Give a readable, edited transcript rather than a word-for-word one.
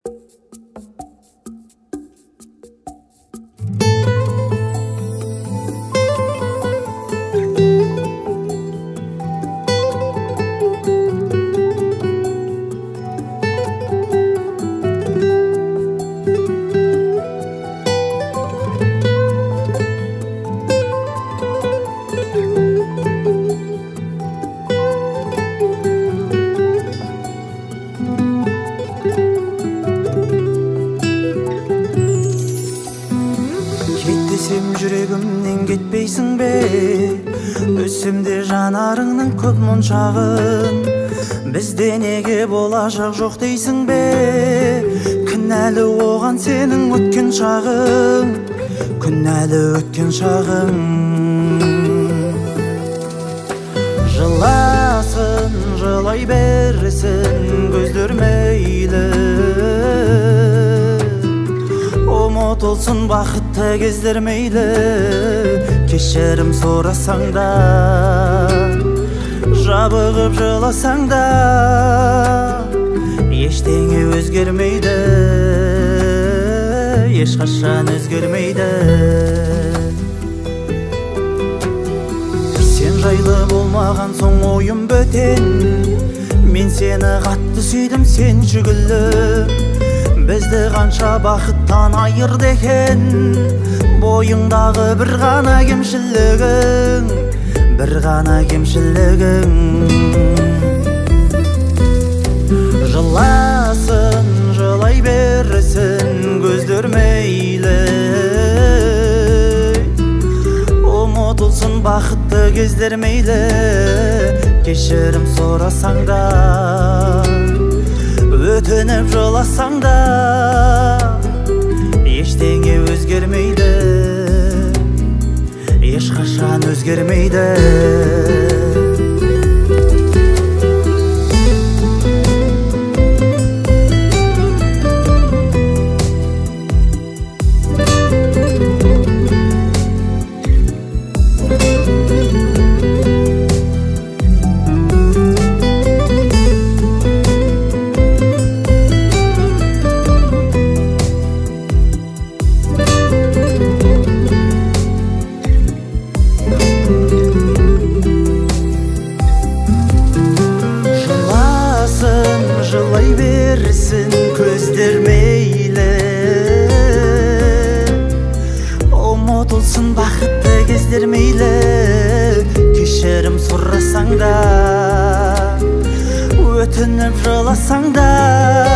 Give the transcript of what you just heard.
Жүрегімнен кетпейсің бе? Өссемде жанарыңның көп моншағын, бізде неге болашақ жоқ дейсің бе? Кінәлі оған сенің өткен шағың, кінәлі өткен шағың. Жыласын, жылай берсін көздер мейлі, ұмытылсын бақытты кездер мейлі. Кешірім сұрасаң да, жабығып жыласаң да, ештеңе өзгермейді, ешқашан өзгермейді. Сен жайлы болмаған соң ойым бөтен, мен сені қатты сүйдім, сен жүгіліп. Бізді қанша бақыттан айырды екен, бойыңдағы бір ғана кемшілігің, бір ғана кемшілігің. Жыласын, жылай берсін көздер мейлі, ұмытылсын бақытты кездер мейлі. Кешірім сұрасаң да, өтініп жыласаң да, ештеңе өзгермейді, ешқашан өзгермейді. Жылай берсін көздер мейлі, ұмытылсын бақытты кездер мейлі. Кешірім сұрасаң да, өтініп жыласаң да,